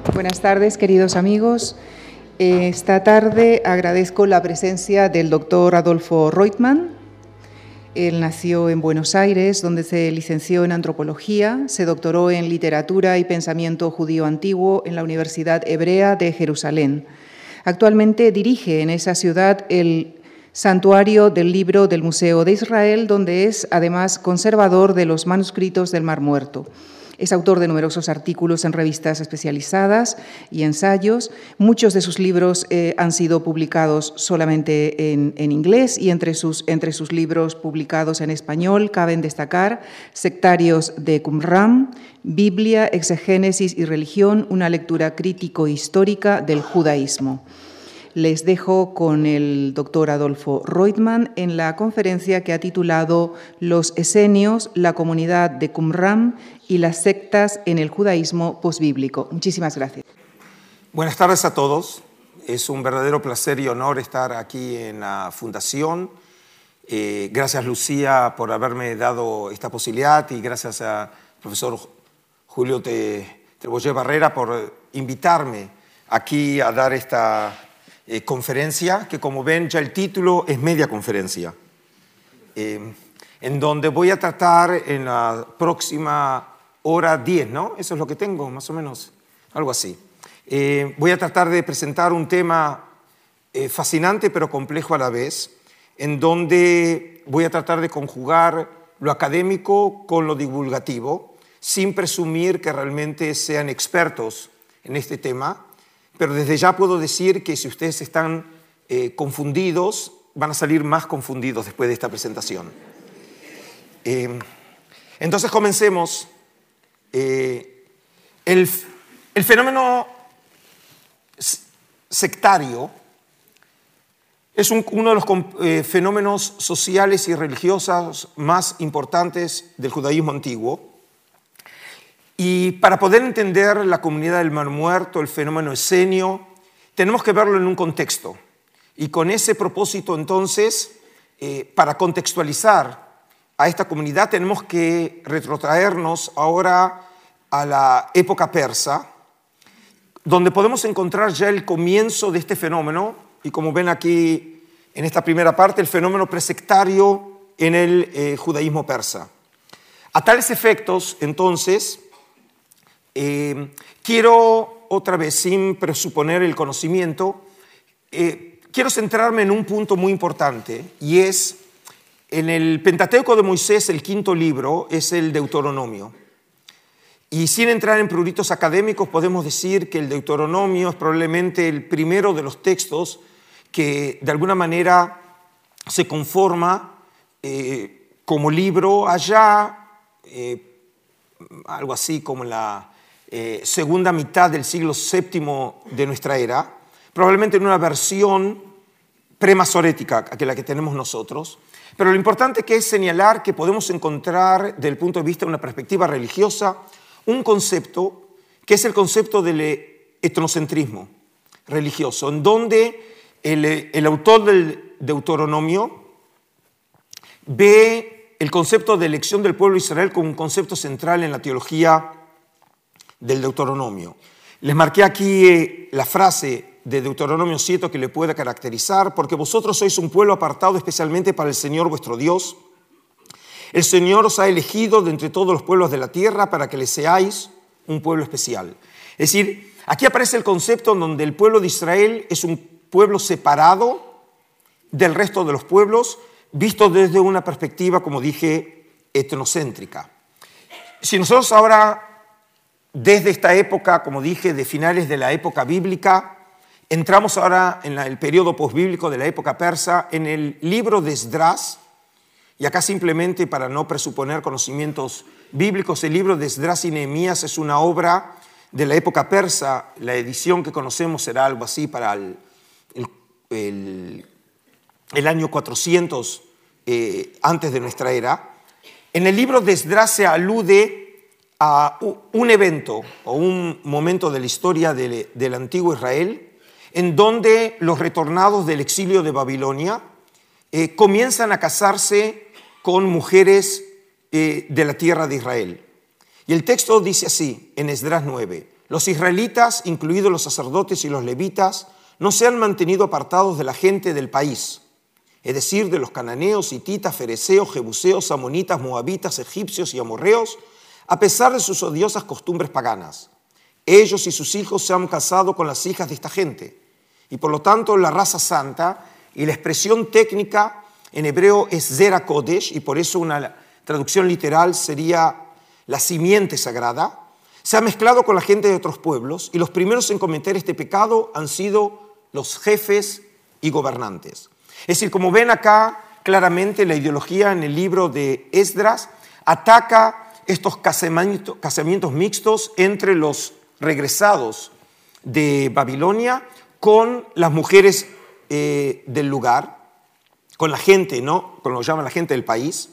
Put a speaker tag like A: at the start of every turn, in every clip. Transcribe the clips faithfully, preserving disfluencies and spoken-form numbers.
A: Buenas tardes, queridos amigos. Esta tarde agradezco la presencia del doctor Adolfo Reutemann. Él nació en Buenos Aires, donde se licenció en Antropología, se doctoró en Literatura y Pensamiento Judío Antiguo en la Universidad Hebrea de Jerusalén. Actualmente dirige en esa ciudad el Santuario del Libro del Museo de Israel, donde es además conservador de los manuscritos del Mar Muerto. Es autor de numerosos artículos en revistas especializadas y ensayos. Muchos de sus libros eh, han sido publicados solamente en, en inglés y entre sus, entre sus libros publicados en español caben destacar Sectarios de Qumran, Biblia, Exegénesis y Religión, una lectura crítico-histórica del judaísmo. Les dejo con el doctor Adolfo Reutemann en la conferencia que ha titulado Los esenios, la comunidad de Qumran y las sectas en el judaísmo posbíblico. Muchísimas gracias.
B: Buenas tardes a todos. Es un verdadero placer y honor estar aquí en la Fundación. Eh, gracias, Lucía, por haberme dado esta posibilidad y gracias al profesor Julio Treboller Barrera por invitarme aquí a dar esta Eh, conferencia, que como ven ya el título es media conferencia, eh, en donde voy a tratar en la próxima hora diez, ¿no? Eso es lo que tengo, más o menos, algo así. Eh, voy a tratar de presentar un tema eh, fascinante pero complejo a la vez, en donde voy a tratar de conjugar lo académico con lo divulgativo, sin presumir que realmente sean expertos en este tema. Pero desde ya puedo decir que si ustedes están eh, confundidos, van a salir más confundidos después de esta presentación. Eh, entonces comencemos. Eh, el, el fenómeno sectario es un, uno de los eh, fenómenos sociales y religiosos más importantes del judaísmo antiguo. Y para poder entender la comunidad del Mar Muerto, el fenómeno esenio, tenemos que verlo en un contexto. Y con ese propósito, entonces, eh, para contextualizar a esta comunidad, tenemos que retrotraernos ahora a la época persa, donde podemos encontrar ya el comienzo de este fenómeno, y como ven aquí en esta primera parte, el fenómeno presectario en el eh, judaísmo persa. A tales efectos, entonces, Eh, quiero, otra vez, sin presuponer el conocimiento, eh, quiero centrarme en un punto muy importante, y es, en el Pentateuco de Moisés, el quinto libro, es el Deuteronomio. Y sin entrar en pruritos académicos, podemos decir que el Deuteronomio es probablemente el primero de los textos que, de alguna manera, se conforma eh, como libro allá, eh, algo así como la Eh, segunda mitad del siglo séptimo de nuestra era, probablemente en una versión premasorética que la que tenemos nosotros. Pero lo importante que es señalar que podemos encontrar, desde el punto de vista de una perspectiva religiosa, un concepto que es el concepto del etnocentrismo religioso, en donde el, el autor del Deuteronomio ve el concepto de elección del pueblo de Israel como un concepto central en la teología del Deuteronomio. Les marqué aquí eh, la frase de Deuteronomio siete que le puede caracterizar: porque vosotros sois un pueblo apartado especialmente para el Señor vuestro Dios. El Señor os ha elegido de entre todos los pueblos de la tierra para que le seáis un pueblo especial. Es decir, aquí aparece el concepto en donde el pueblo de Israel es un pueblo separado del resto de los pueblos, visto desde una perspectiva, como dije, etnocéntrica. Si nosotros ahora, desde esta época, como dije, de finales de la época bíblica, entramos ahora en la, el periodo posbíblico de la época persa, en el libro de Esdras, y acá simplemente para no presuponer conocimientos bíblicos, el libro de Esdras y Nehemías es una obra de la época persa. La edición que conocemos será algo así para el, el, el, el año cuatrocientos eh, antes de nuestra era. En el libro de Esdras se alude a un evento o un momento de la historia del, del antiguo Israel en donde los retornados del exilio de Babilonia eh, comienzan a casarse con mujeres eh, de la tierra de Israel. Y el texto dice así, en Esdras nueve: los israelitas, incluidos los sacerdotes y los levitas, no se han mantenido apartados de la gente del país, es decir, de los cananeos, hititas, fereceos, jebuseos, amonitas, moabitas, egipcios y amorreos, a pesar de sus odiosas costumbres paganas. Ellos y sus hijos se han casado con las hijas de esta gente, y por lo tanto la raza santa, y la expresión técnica en hebreo es Zera Kodesh, y por eso una traducción literal sería la simiente sagrada, se ha mezclado con la gente de otros pueblos, y los primeros en cometer este pecado han sido los jefes y gobernantes. Es decir, como ven acá, claramente la ideología en el libro de Esdras ataca estos casamientos, casamientos mixtos entre los regresados de Babilonia con las mujeres eh, del lugar, con la gente, ¿no? Como lo llama la gente del país.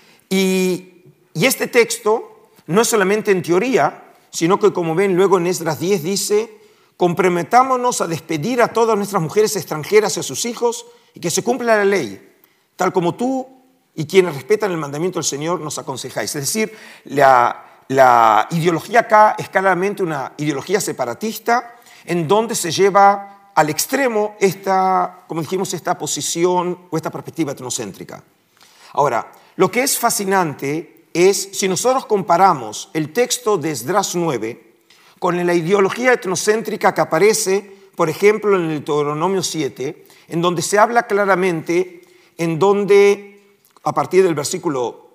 B: Y, y este texto no es solamente en teoría, sino que, como ven, luego en Esdras diez dice: comprometámonos a despedir a todas nuestras mujeres extranjeras y a sus hijos, y que se cumpla la ley, tal como tú y quienes respetan el mandamiento del Señor nos aconsejáis. Es decir, la, la ideología acá es claramente una ideología separatista, en donde se lleva al extremo esta, como dijimos, esta posición o esta perspectiva etnocéntrica. Ahora, lo que es fascinante es, si nosotros comparamos el texto de Esdras nueve con la ideología etnocéntrica que aparece, por ejemplo, en el Deuteronomio siete, en donde se habla claramente, en donde, a partir del versículo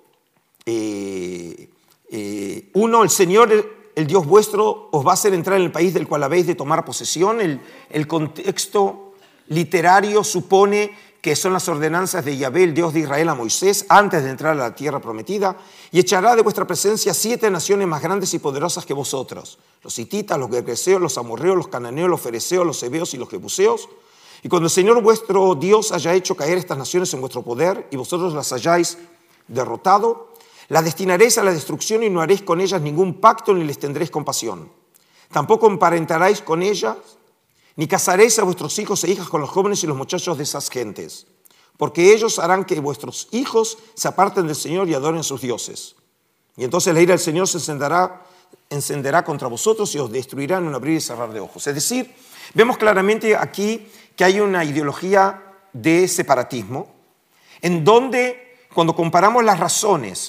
B: eh, eh, uno, el Señor, el, el Dios vuestro, os va a hacer entrar en el país del cual habéis de tomar posesión. El, el contexto literario supone que son las ordenanzas de Yahvé, el Dios de Israel, a Moisés, antes de entrar a la tierra prometida, y echará de vuestra presencia siete naciones más grandes y poderosas que vosotros, los hititas, los gergeseos, los amorreos, los cananeos, los fereceos, los heveos y los jebuseos. Y cuando el Señor vuestro Dios haya hecho caer estas naciones en vuestro poder y vosotros las hayáis derrotado, las destinaréis a la destrucción y no haréis con ellas ningún pacto ni les tendréis compasión. Tampoco emparentaréis con ellas, ni casaréis a vuestros hijos e hijas con los jóvenes y los muchachos de esas gentes, porque ellos harán que vuestros hijos se aparten del Señor y adoren a sus dioses. Y entonces la ira del Señor se encenderá, encenderá contra vosotros y os destruirá en un abrir y cerrar de ojos. Es decir, vemos claramente aquí que hay una ideología de separatismo, en donde, cuando comparamos las razones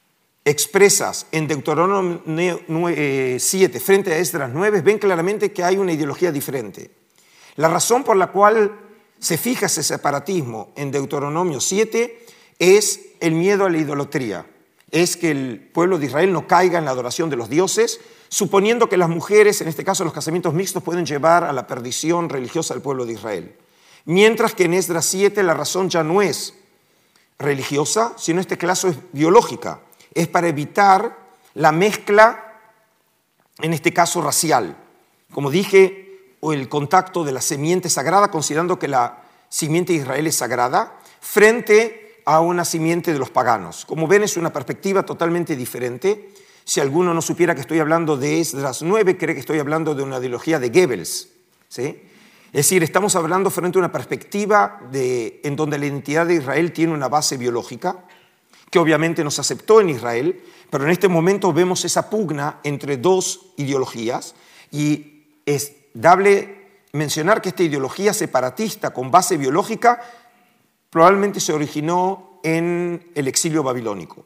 B: expresas en Deuteronomio siete frente a Esdras nueve, ven claramente que hay una ideología diferente. La razón por la cual se fija ese separatismo en Deuteronomio siete es el miedo a la idolatría, es que el pueblo de Israel no caiga en la adoración de los dioses, suponiendo que las mujeres, en este caso los casamientos mixtos, pueden llevar a la perdición religiosa del pueblo de Israel. Mientras que en Esdras siete la razón ya no es religiosa, sino en este caso es biológica. Es para evitar la mezcla, en este caso racial. Como dije, o el contacto de la simiente sagrada, considerando que la simiente de Israel es sagrada, frente a una simiente de los paganos. Como ven, es una perspectiva totalmente diferente. Si alguno no supiera que estoy hablando de Esdras nueve, cree que estoy hablando de una ideología de Goebbels, ¿sí? Es decir, estamos hablando frente a una perspectiva de, en donde la identidad de Israel tiene una base biológica, que obviamente no se aceptó en Israel, pero en este momento vemos esa pugna entre dos ideologías, y es dable mencionar que esta ideología separatista con base biológica probablemente se originó en el exilio babilónico.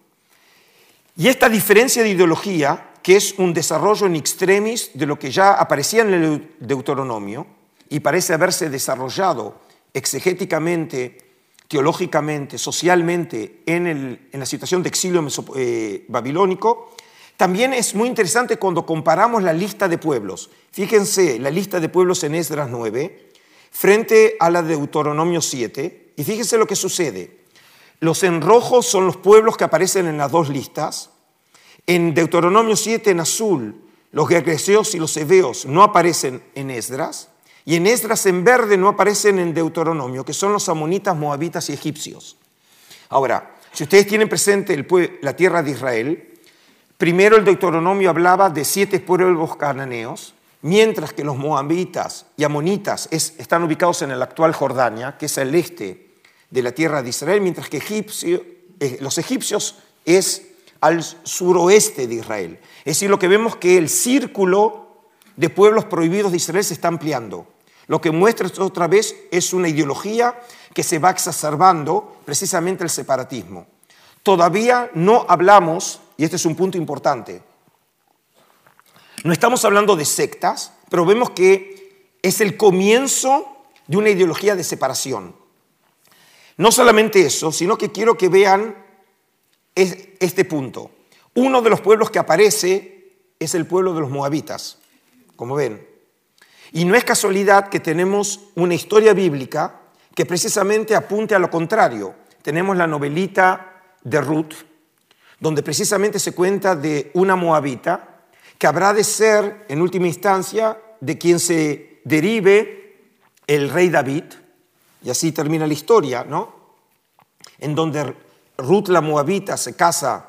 B: Y esta diferencia de ideología, que es un desarrollo in extremis de lo que ya aparecía en el Deuteronomio y parece haberse desarrollado exegéticamente, teológicamente, socialmente en, el, en la situación de exilio mesop- eh, babilónico, también es muy interesante cuando comparamos la lista de pueblos. Fíjense, la lista de pueblos en Esdras nueve frente a la de Deuteronomio siete, y fíjense lo que sucede. Los en rojo son los pueblos que aparecen en las dos listas. En Deuteronomio siete, en azul, los gergeseos y los heveos no aparecen en Esdras. Y en Esdras, en verde, no aparecen en Deuteronomio, que son los amonitas, moabitas y egipcios. Ahora, si ustedes tienen presente el, la tierra de Israel, primero el Deuteronomio hablaba de siete pueblos cananeos, mientras que los moabitas y amonitas es, están ubicados en el actual Jordania, que es el este de la tierra de Israel, mientras que egipcio, eh, los egipcios es al suroeste de Israel. Es decir, lo que vemos que el círculo de pueblos prohibidos de Israel se está ampliando. Lo que muestra otra vez es una ideología que se va exacerbando, precisamente el separatismo. Todavía no hablamos, y este es un punto importante, no estamos hablando de sectas, pero vemos que es el comienzo de una ideología de separación. No solamente eso, sino que quiero que vean este punto. Uno de los pueblos que aparece es el pueblo de los moabitas, como ven. Y no es casualidad que tenemos una historia bíblica que precisamente apunte a lo contrario. Tenemos la novelita de Ruth, donde precisamente se cuenta de una moabita que habrá de ser, en última instancia, de quien se derive el rey David, y así termina la historia, ¿no? En donde Ruth la moabita se casa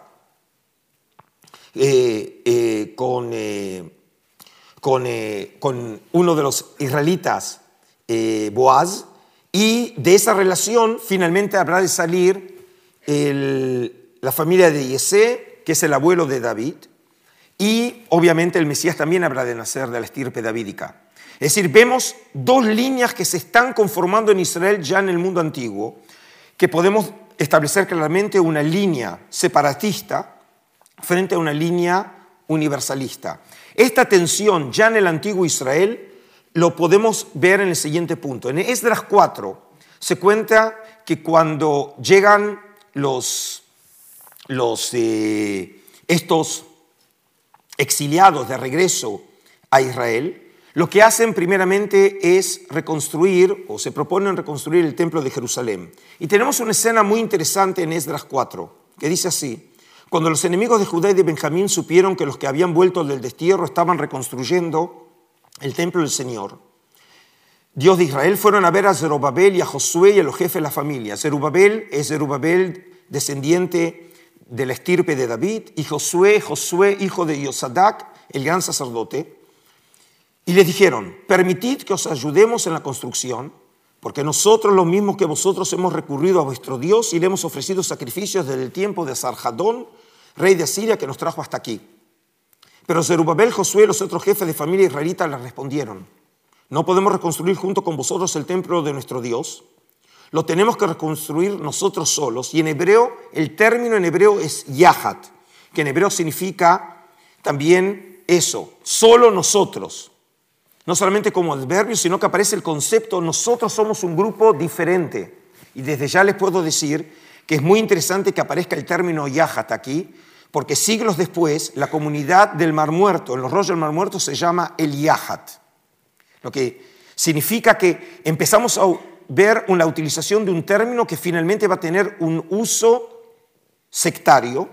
B: eh, eh, con, eh, con, eh, con uno de los israelitas, eh, Boaz, y de esa relación finalmente habrá de salir el, la familia de Yesé, que es el abuelo de David, y obviamente el Mesías también habrá de nacer de la estirpe davídica. Es decir, vemos dos líneas que se están conformando en Israel ya en el mundo antiguo, que podemos establecer claramente una línea separatista frente a una línea universalista. Esta tensión ya en el antiguo Israel lo podemos ver en el siguiente punto. En Esdras cuatro se cuenta que cuando llegan los, los, eh, estos exiliados de regreso a Israel, lo que hacen primeramente es reconstruir, o se proponen reconstruir el templo de Jerusalén. Y tenemos una escena muy interesante en Esdras cuatro, que dice así: cuando los enemigos de Judá y de Benjamín supieron que los que habían vuelto del destierro estaban reconstruyendo el templo del Señor, Dios de Israel, fueron a ver a Zerubabel y a Josué y a los jefes de la familia. Zerubabel es Zerubabel, descendiente de la estirpe de David, y Josué, Josué, hijo de Yosadac, el gran sacerdote. Y les dijeron: permitid que os ayudemos en la construcción, porque nosotros, los mismos que vosotros, hemos recurrido a vuestro Dios y le hemos ofrecido sacrificios desde el tiempo de Sarjadón, rey de Asiria, que nos trajo hasta aquí. Pero Zerubabel, Josué y los otros jefes de familia israelita les respondieron: no podemos reconstruir junto con vosotros el templo de nuestro Dios. Lo tenemos que reconstruir nosotros solos. Y en hebreo, el término en hebreo es yahat, que en hebreo significa también eso, solo nosotros. No solamente como adverbio, sino que aparece el concepto, nosotros somos un grupo diferente. Y desde ya les puedo decir que es muy interesante que aparezca el término yahat aquí, porque siglos después la comunidad del Mar Muerto, en los rollos del Mar Muerto, se llama el yahat. Lo que significa que empezamos a ver una utilización de un término que finalmente va a tener un uso sectario,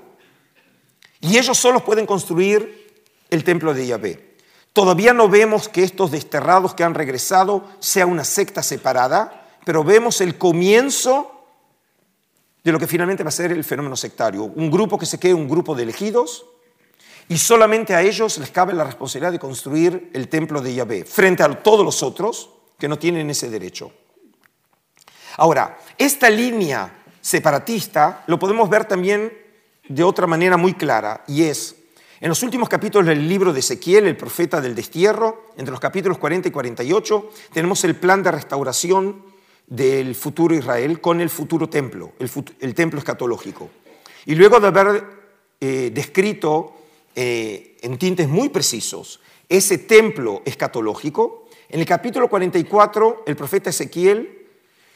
B: y ellos solos pueden construir el templo de Yahvé. Todavía no vemos que estos desterrados que han regresado sea una secta separada, pero vemos el comienzo de lo que finalmente va a ser el fenómeno sectario. Un grupo que se quede un grupo de elegidos, y solamente a ellos les cabe la responsabilidad de construir el templo de Yahvé, frente a todos los otros que no tienen ese derecho. Ahora, esta línea separatista lo podemos ver también de otra manera muy clara, y es: en los últimos capítulos del libro de Ezequiel, el profeta del destierro, entre los capítulos cuarenta y cuarenta y ocho, tenemos el plan de restauración del futuro Israel con el futuro templo, el, fut- el templo escatológico. Y luego de haber eh, descrito eh, en tintes muy precisos ese templo escatológico, en el capítulo cuarenta y cuatro, el profeta Ezequiel,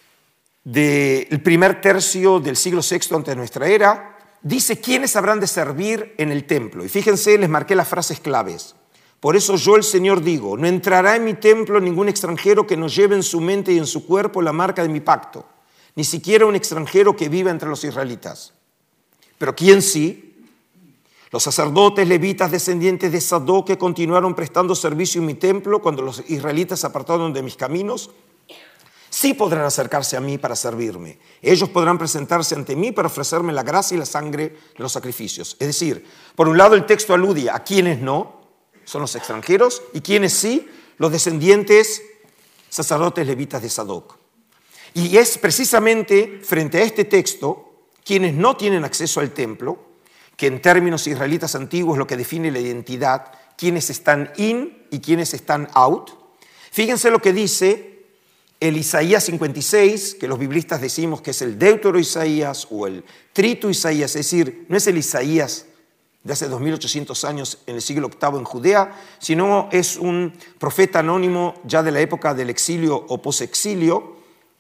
B: del primer tercio del siglo sexto antes de nuestra era, dice quiénes habrán de servir en el templo. Y fíjense, les marqué las frases claves. Por eso yo, el Señor, digo: no entrará en mi templo ningún extranjero que no lleve en su mente y en su cuerpo la marca de mi pacto, ni siquiera un extranjero que viva entre los israelitas. Pero ¿quién sí? Los sacerdotes levitas descendientes de Sadoc, que continuaron prestando servicio en mi templo cuando los israelitas se apartaron de mis caminos, sí podrán acercarse a mí para servirme. Ellos podrán presentarse ante mí para ofrecerme la grasa y la sangre de los sacrificios. Es decir, por un lado el texto alude a quienes no, son los extranjeros, y quienes sí, los descendientes sacerdotes levitas de Sadoc. Y es precisamente frente a este texto, quienes no tienen acceso al templo, que en términos israelitas antiguos lo que define la identidad quiénes están in y quiénes están out. Fíjense lo que dice el Isaías cincuenta y seis, que los biblistas decimos que es el Deutero Isaías o el Trito Isaías, es decir, no es el Isaías de hace dos mil ochocientos años en el siglo octavo en Judea, sino es un profeta anónimo ya de la época del exilio o posexilio,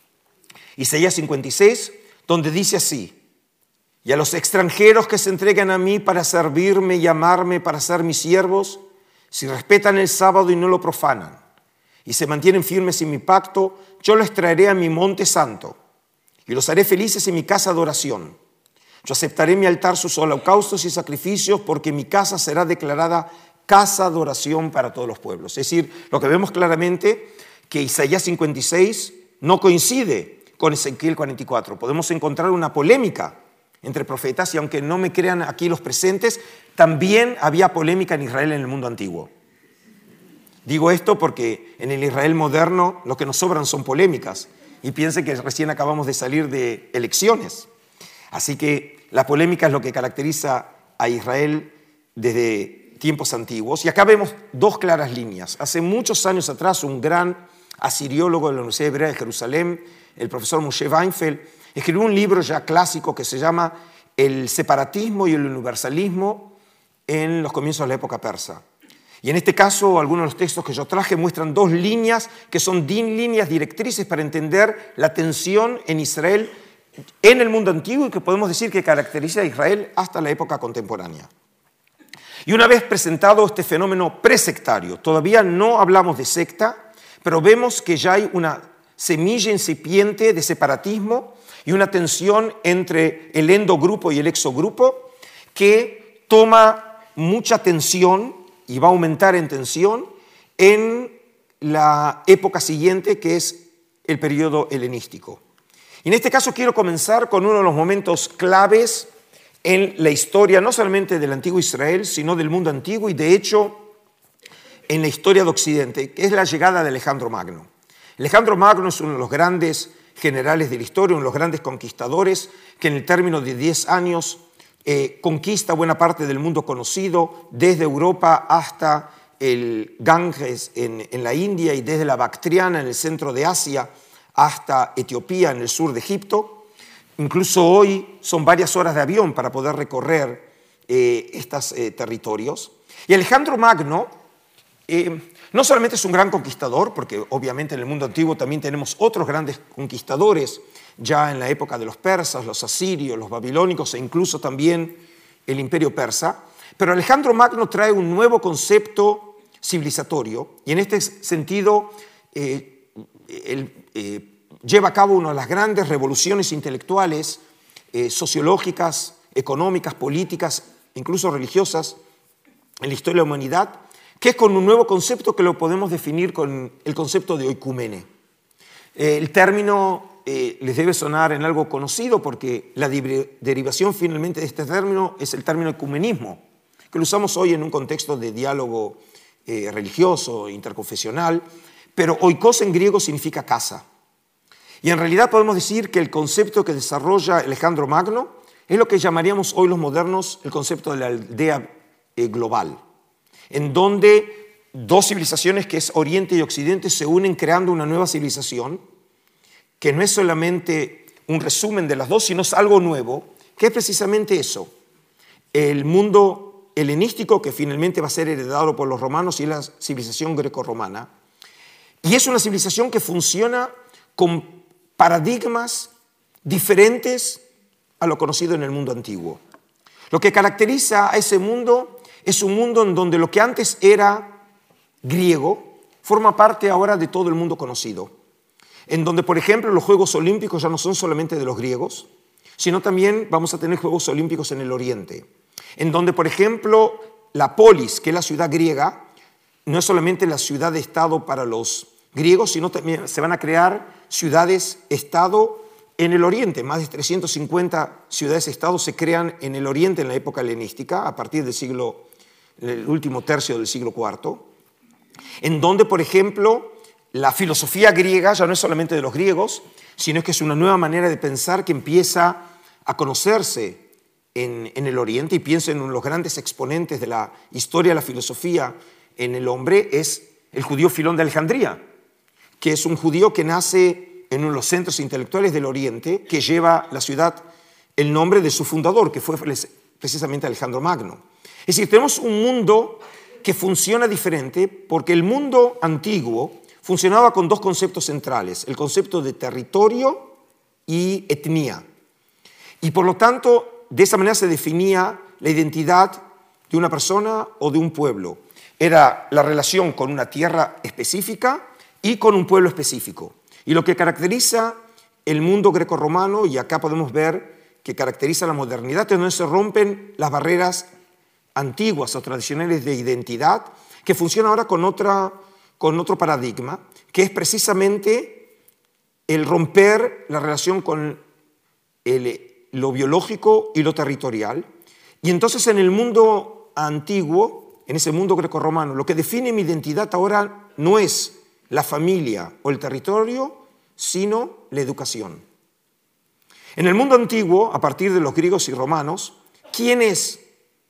B: Isaías cincuenta y seis, donde dice así: y a los extranjeros que se entregan a mí para servirme y amarme, para ser mis siervos, si respetan el sábado y no lo profanan, y se mantienen firmes en mi pacto, yo los traeré a mi monte santo, y los haré felices en mi casa de oración. Yo aceptaré en mi altar sus holocaustos y sacrificios, porque mi casa será declarada casa de oración para todos los pueblos. Es decir, lo que vemos claramente, que Isaías cincuenta y seis no coincide con Ezequiel cuarenta y cuatro. Podemos encontrar una polémica entre profetas, y aunque no me crean aquí los presentes, también había polémica en Israel en el mundo antiguo. Digo esto porque en el Israel moderno lo que nos sobran son polémicas, y piensen que recién acabamos de salir de elecciones. Así que la polémica es lo que caracteriza a Israel desde tiempos antiguos. Y acá vemos dos claras líneas. Hace muchos años atrás, un gran asiriólogo de la Universidad Hebrea de Jerusalén, el profesor Moshe Weinfeld, escribió un libro ya clásico que se llama El separatismo y el universalismo en los comienzos de la época persa. Y en este caso, algunos de los textos que yo traje muestran dos líneas que son líneas directrices para entender la tensión en Israel en el mundo antiguo, y que podemos decir que caracteriza a Israel hasta la época contemporánea. Y una vez presentado este fenómeno presectario, todavía no hablamos de secta, pero vemos que ya hay una semilla incipiente de separatismo y una tensión entre el endogrupo y el exogrupo que toma mucha tensión y va a aumentar en tensión en la época siguiente, que es el periodo helenístico. Y en este caso quiero comenzar con uno de los momentos claves en la historia, no solamente del antiguo Israel, sino del mundo antiguo, y de hecho en la historia de Occidente, que es la llegada de Alejandro Magno. Alejandro Magno es uno de los grandes generales de la historia, uno de los grandes conquistadores, que en el término de diez años eh, conquista buena parte del mundo conocido, desde Europa hasta el Ganges en, en la India, y desde la Bactriana en el centro de Asia hasta Etiopía en el sur de Egipto. Incluso hoy son varias horas de avión para poder recorrer eh, estos eh, territorios. Y Alejandro Magno eh, no solamente es un gran conquistador, porque obviamente en el mundo antiguo también tenemos otros grandes conquistadores, ya en la época de los persas, los asirios, los babilónicos e incluso también el imperio persa, pero Alejandro Magno trae un nuevo concepto civilizatorio, y en este sentido eh, él eh, lleva a cabo una de las grandes revoluciones intelectuales, eh, sociológicas, económicas, políticas, incluso religiosas en la historia de la humanidad, que es con un nuevo concepto que lo podemos definir con el concepto de oikumene. Eh, el término eh, les debe sonar en algo conocido, porque la derivación finalmente de este término es el término ecumenismo, que lo usamos hoy en un contexto de diálogo eh, religioso, interconfesional, pero oikos en griego significa casa. Y en realidad podemos decir que el concepto que desarrolla Alejandro Magno es lo que llamaríamos hoy los modernos el concepto de la aldea eh, global, en donde dos civilizaciones, que es Oriente y Occidente, se unen creando una nueva civilización, que no es solamente un resumen de las dos, sino es algo nuevo, que es precisamente eso: el mundo helenístico, que finalmente va a ser heredado por los romanos, y la civilización grecorromana. Y es una civilización que funciona con paradigmas diferentes a lo conocido en el mundo antiguo. Lo que caracteriza a ese mundo es un mundo en donde lo que antes era griego forma parte ahora de todo el mundo conocido. En donde, por ejemplo, los Juegos Olímpicos ya no son solamente de los griegos, sino también vamos a tener Juegos Olímpicos en el Oriente. En donde, por ejemplo, la polis, que es la ciudad griega, no es solamente la ciudad de Estado para los griegos, sino también se van a crear ciudades-estado en el Oriente. Más de trescientas cincuenta ciudades-estado se crean en el Oriente en la época helenística, a partir del siglo, el último tercio del siglo cuarto, en donde, por ejemplo, la filosofía griega ya no es solamente de los griegos, sino que es una nueva manera de pensar que empieza a conocerse en, en el Oriente, y pienso en uno de los grandes exponentes de la historia de la filosofía en el hombre, es el judío Filón de Alejandría, que es un judío que nace en uno de los centros intelectuales del Oriente, que lleva la ciudad el nombre de su fundador, que fue precisamente Alejandro Magno. Es decir, tenemos un mundo que funciona diferente porque el mundo antiguo funcionaba con dos conceptos centrales, el concepto de territorio y etnia. Y por lo tanto, de esa manera se definía la identidad de una persona o de un pueblo. Era la relación con una tierra específica y con un pueblo específico. Y lo que caracteriza el mundo grecorromano, y acá podemos ver que caracteriza la modernidad, es donde se rompen las barreras antiguas o tradicionales de identidad, que funciona ahora con, otra, con otro paradigma, que es precisamente el romper la relación con el, lo biológico y lo territorial. Y entonces en el mundo antiguo, en ese mundo grecorromano, lo que define mi identidad ahora no es la familia o el territorio, sino la educación. En el mundo antiguo, a partir de los griegos y romanos, ¿quiénes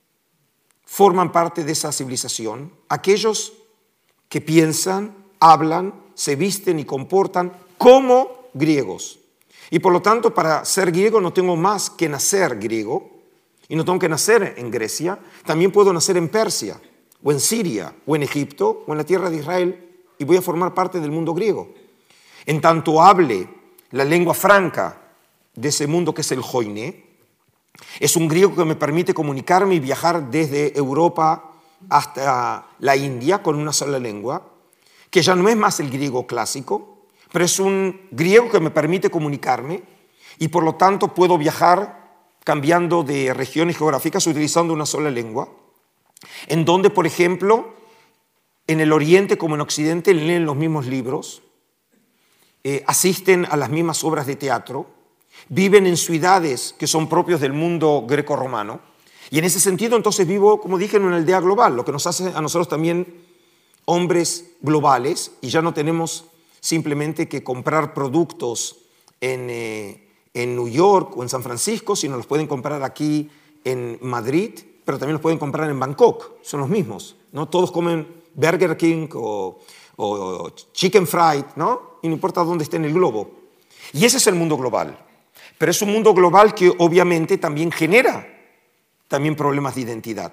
B: forman parte de esa civilización? Aquellos que piensan, hablan, se visten y comportan como griegos. Y por lo tanto, para ser griego no tengo más que nacer griego, y no tengo que nacer en Grecia, también puedo nacer en Persia, o en Siria, o en Egipto, o en la tierra de Israel, y voy a formar parte del mundo griego. En tanto hable la lengua franca de ese mundo que es el joiné, es un griego que me permite comunicarme y viajar desde Europa hasta la India con una sola lengua, que ya no es más el griego clásico, pero es un griego que me permite comunicarme y por lo tanto puedo viajar cambiando de regiones geográficas utilizando una sola lengua, en donde, por ejemplo, en el Oriente como en Occidente leen los mismos libros, eh, asisten a las mismas obras de teatro, viven en ciudades que son propios del mundo greco-romano, y en ese sentido entonces vivo, como dije, en una aldea global, lo que nos hace a nosotros también hombres globales, y ya no tenemos simplemente que comprar productos en, eh, en New York o en San Francisco, sino los pueden comprar aquí en Madrid, pero también los pueden comprar en Bangkok, son los mismos, ¿no? Todos comen Burger King o, o Chicken Fried, ¿no? Y no importa dónde esté en el globo. Y ese es el mundo global. Pero es un mundo global que obviamente también genera también problemas de identidad.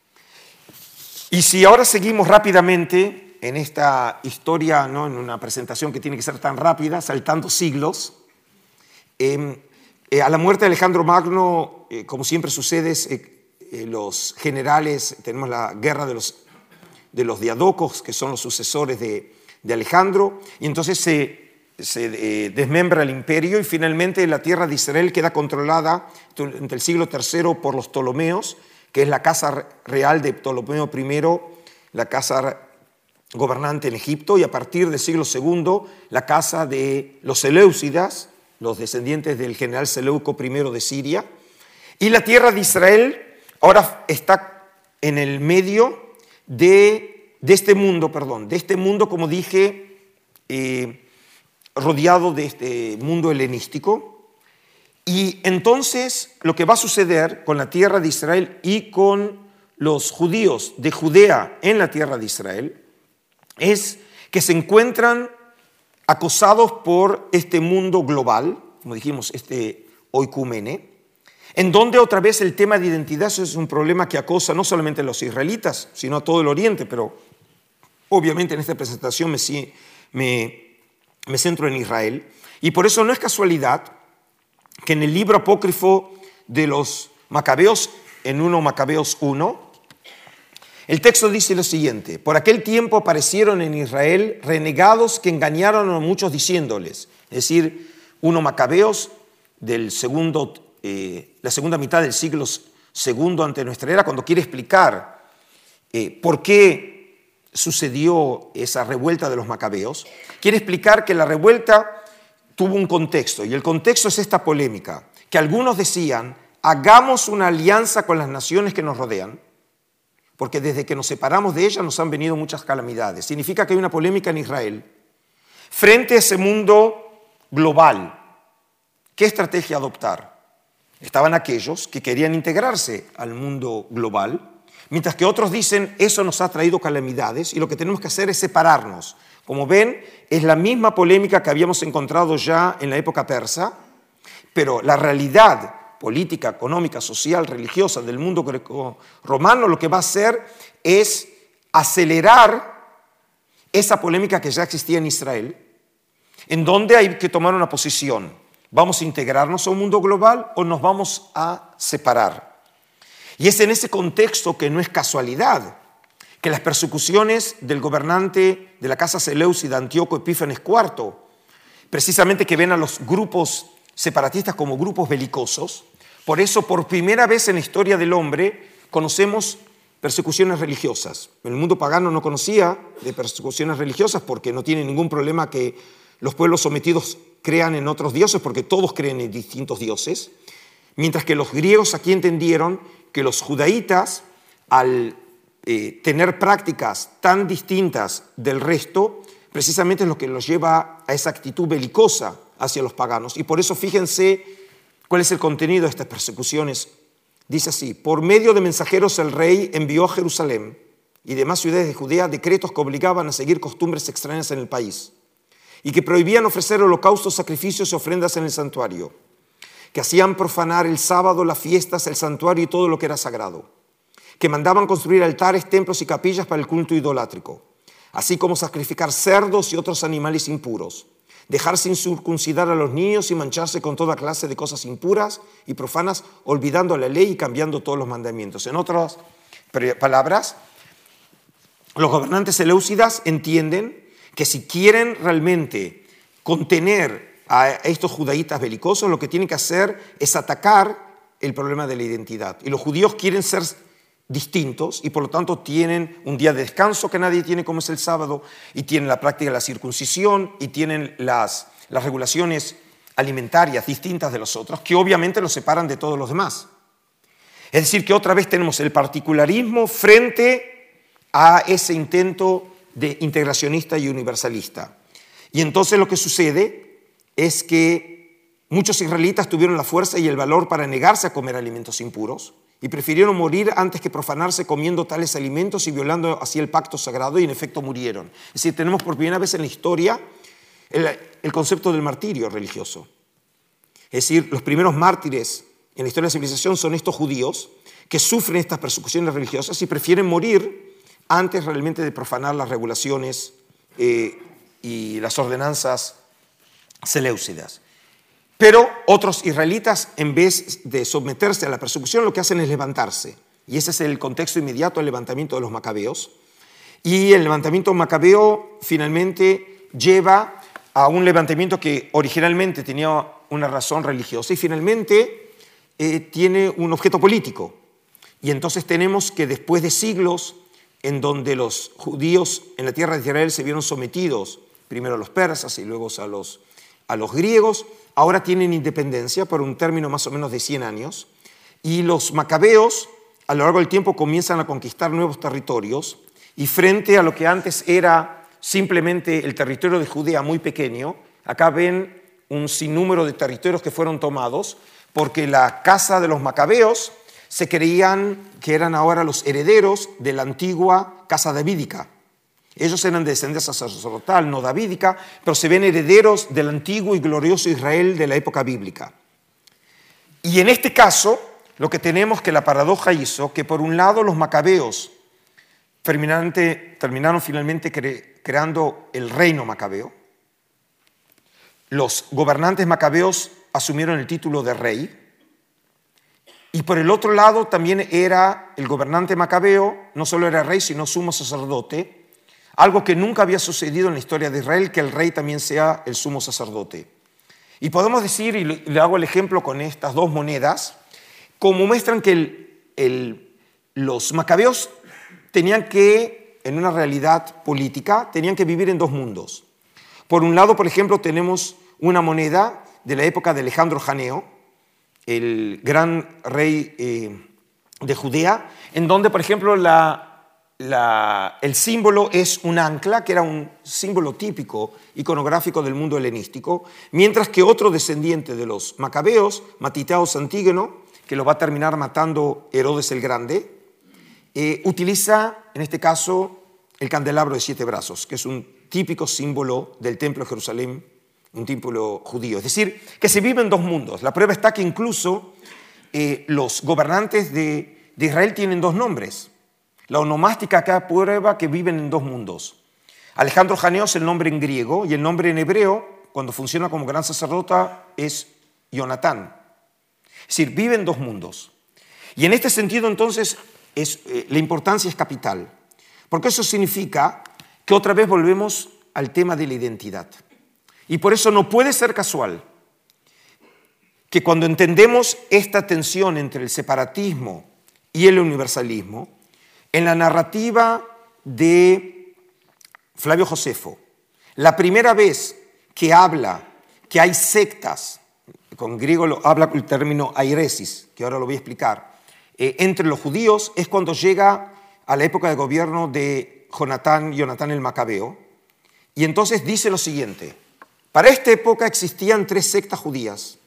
B: Y si ahora seguimos rápidamente en esta historia, ¿no? En una presentación que tiene que ser tan rápida, saltando siglos, eh, eh, a la muerte de Alejandro Magno, eh, como siempre sucede, eh, eh, los generales, tenemos la guerra de los, de los diadocos, que son los sucesores de, de Alejandro, y entonces se... se eh, desmembra el imperio y finalmente la tierra de Israel queda controlada entre el siglo tercero por los Ptolomeos, que es la casa real de Ptolomeo primero, la casa gobernante en Egipto, y a partir del siglo segundo la casa de los Seleucidas, los descendientes del general Seleuco primero de Siria, y la tierra de Israel ahora está en el medio de, de este mundo, perdón, de este mundo, como dije, eh, rodeado de este mundo helenístico. Y entonces lo que va a suceder con la tierra de Israel y con los judíos de Judea en la tierra de Israel es que se encuentran acosados por este mundo global, como dijimos, este oikumene, en donde otra vez el tema de identidad es un problema que acosa no solamente a los israelitas, sino a todo el Oriente, pero obviamente en esta presentación me, me Me centro en Israel, y por eso no es casualidad que en el libro apócrifo de los Macabeos, en uno Macabeos uno, el texto dice lo siguiente: por aquel tiempo aparecieron en Israel renegados que engañaron a muchos diciéndoles, es decir, uno Macabeos del segundo, eh, la segunda mitad del siglo segundo ante nuestra era, cuando quiere explicar eh, por qué sucedió esa revuelta de los macabeos, quiere explicar que la revuelta tuvo un contexto, y el contexto es esta polémica, que algunos decían, hagamos una alianza con las naciones que nos rodean, porque desde que nos separamos de ellas nos han venido muchas calamidades. Significa que hay una polémica en Israel frente a ese mundo global. ¿Qué estrategia adoptar? Estaban aquellos que querían integrarse al mundo global, mientras que otros dicen, eso nos ha traído calamidades y lo que tenemos que hacer es separarnos. Como ven, es la misma polémica que habíamos encontrado ya en la época persa, pero la realidad política, económica, social, religiosa del mundo greco-romano lo que va a hacer es acelerar esa polémica que ya existía en Israel, en donde hay que tomar una posición. ¿Vamos a integrarnos a un mundo global o nos vamos a separar? Y es en ese contexto que no es casualidad que las persecuciones del gobernante de la casa seleucida Antíoco Epífanes cuarto, precisamente que ven a los grupos separatistas como grupos belicosos, por eso por primera vez en la historia del hombre conocemos persecuciones religiosas. El mundo pagano no conocía de persecuciones religiosas porque no tiene ningún problema que los pueblos sometidos crean en otros dioses, porque todos creen en distintos dioses, mientras que los griegos aquí entendieron que los judaítas, al eh, tener prácticas tan distintas del resto, precisamente es lo que los lleva a esa actitud belicosa hacia los paganos. Y por eso fíjense cuál es el contenido de estas persecuciones. Dice así: por medio de mensajeros el rey envió a Jerusalén y demás ciudades de Judea decretos que obligaban a seguir costumbres extrañas en el país y que prohibían ofrecer holocaustos, sacrificios y ofrendas en el santuario, que hacían profanar el sábado, las fiestas, el santuario y todo lo que era sagrado, que mandaban construir altares, templos y capillas para el culto idolátrico, así como sacrificar cerdos y otros animales impuros, dejar sin circuncidar a los niños y mancharse con toda clase de cosas impuras y profanas, olvidando la ley y cambiando todos los mandamientos. En otras palabras, los gobernantes seleucidas entienden que si quieren realmente contener a estos judaítas belicosos, lo que tienen que hacer es atacar el problema de la identidad. Y los judíos quieren ser distintos y por lo tanto tienen un día de descanso que nadie tiene, como es el sábado, y tienen la práctica de la circuncisión y tienen las, las regulaciones alimentarias distintas de los otros, que obviamente los separan de todos los demás. Es decir, que otra vez tenemos el particularismo frente a ese intento de integracionista y universalista. Y entonces lo que sucede es que muchos israelitas tuvieron la fuerza y el valor para negarse a comer alimentos impuros y prefirieron morir antes que profanarse comiendo tales alimentos y violando así el pacto sagrado, y en efecto murieron. Es decir, tenemos por primera vez en la historia el, el concepto del martirio religioso. Es decir, los primeros mártires en la historia de la civilización son estos judíos que sufren estas persecuciones religiosas y prefieren morir antes realmente de profanar las regulaciones eh, y las ordenanzas seleucidas. Pero otros israelitas, en vez de someterse a la persecución, lo que hacen es levantarse. Y ese es el contexto inmediato al levantamiento de los macabeos. Y el levantamiento macabeo finalmente lleva a un levantamiento que originalmente tenía una razón religiosa y finalmente eh, tiene un objeto político. Y entonces tenemos que después de siglos en donde los judíos en la tierra de Israel se vieron sometidos primero a los persas y luego a los, a los griegos, ahora tienen independencia por un término más o menos de cien años, y los macabeos a lo largo del tiempo comienzan a conquistar nuevos territorios, y frente a lo que antes era simplemente el territorio de Judea muy pequeño, acá ven un sinnúmero de territorios que fueron tomados, porque la casa de los macabeos se creían que eran ahora los herederos de la antigua casa davídica. Ellos eran de descendencia sacerdotal, no davídica, pero se ven herederos del antiguo y glorioso Israel de la época bíblica. Y en este caso, lo que tenemos que la paradoja hizo, que por un lado los macabeos terminaron, terminaron finalmente cre, creando el reino macabeo. Los gobernantes macabeos asumieron el título de rey. Y por el otro lado también era el gobernante macabeo, no solo era rey, sino sumo sacerdote, algo que nunca había sucedido en la historia de Israel, que el rey también sea el sumo sacerdote. Y podemos decir, y le hago el ejemplo con estas dos monedas, como muestran que el, el, los macabeos tenían que, en una realidad política, tenían que vivir en dos mundos. Por un lado, por ejemplo, tenemos una moneda de la época de Alejandro Janeo, el gran rey eh, de Judea, en donde, por ejemplo, la la, el símbolo es un ancla, que era un símbolo típico iconográfico del mundo helenístico, mientras que otro descendiente de los macabeos, Matitaos Antígono, que lo va a terminar matando Herodes el Grande, eh, utiliza, en este caso, el candelabro de siete brazos, que es un típico símbolo del Templo de Jerusalén, un templo judío. Es decir, que se vive en dos mundos. La prueba está que incluso eh, los gobernantes de, de Israel tienen dos nombres. La onomástica acá prueba que viven en dos mundos. Alejandro Janeo es el nombre en griego y el nombre en hebreo, cuando funciona como gran sacerdota, es Jonatán. Es decir, vive en dos mundos. Y en este sentido, entonces, es, eh, la importancia es capital. Porque eso significa que otra vez volvemos al tema de la identidad. Y por eso no puede ser casual que cuando entendemos esta tensión entre el separatismo y el universalismo, en la narrativa de Flavio Josefo, la primera vez que habla que hay sectas, con griego lo, habla el término airesis, que ahora lo voy a explicar, eh, entre los judíos, es cuando llega a la época de gobierno de Jonatán, Jonatán el Macabeo, y entonces dice lo siguiente: para esta época existían tres sectas judías